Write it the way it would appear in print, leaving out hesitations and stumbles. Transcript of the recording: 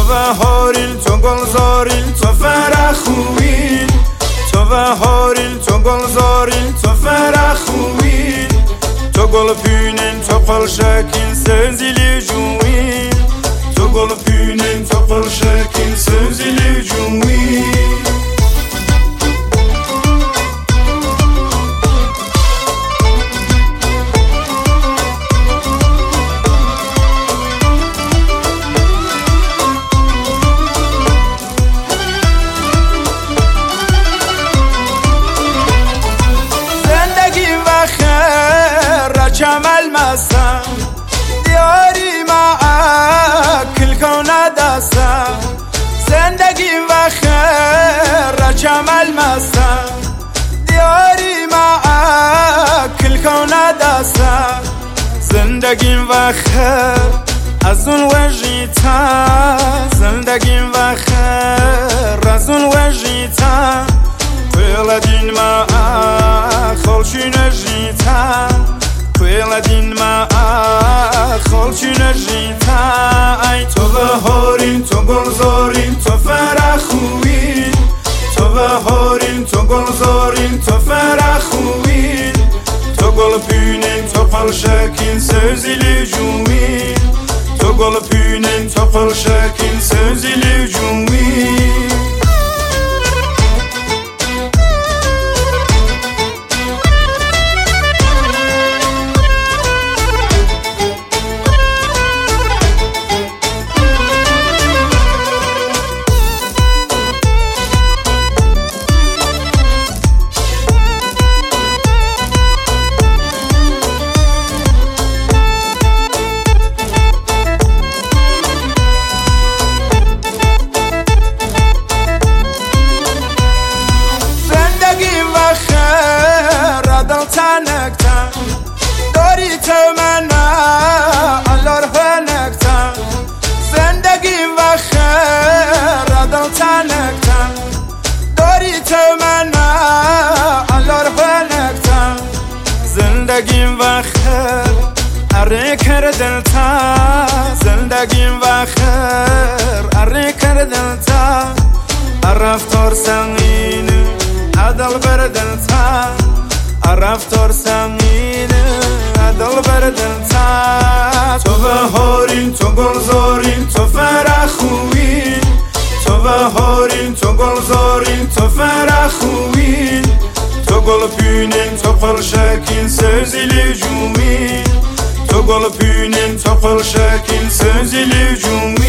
تو بهارین تو گلزارین تو فرح خوین تو بهارین تو گلزارین تو فرح خوین تو گل پینین تو قلشکین سنزیلی جوین تو گل پینین تو قلشکین سنزیلی جوین جمال مسا دیاری معاك كل كون داسا زندگی و خیر جمال مسا دیاری معاك كل كون داسا زندگی و خیر از اون وجیتا زندگی و خیر از اون وجیتا كل دين معاك خلشي نجيتا كل دين معاك خلشي نجيتا اي تو بهارين تو گلزارين تو فرح خوين تو بهارين تو گلزارين تو فرح خوين تو گل پینین تو قلشکین سوزیلی جوین تو گل پینین تو قلشکین سوزیلی جوین تنکتن داری تمنا الله هنکتن زندگی و خیر دل تنکتن داری تمنا الله هنکتن زندگی و خیر اره کردن تا زندگی و خیر اره کردن تا رفتار سنگینه عدل بردن تا رفتار سنگینه عدل بردن تا تو بهارین تو گلزارین تو فرح خوین تو بهارین تو گلزارین تو فرح خوین تو گل پینین تو قلشکین سوزیلی جوین تو گل پینین تو قلشکین سوزیلی جوین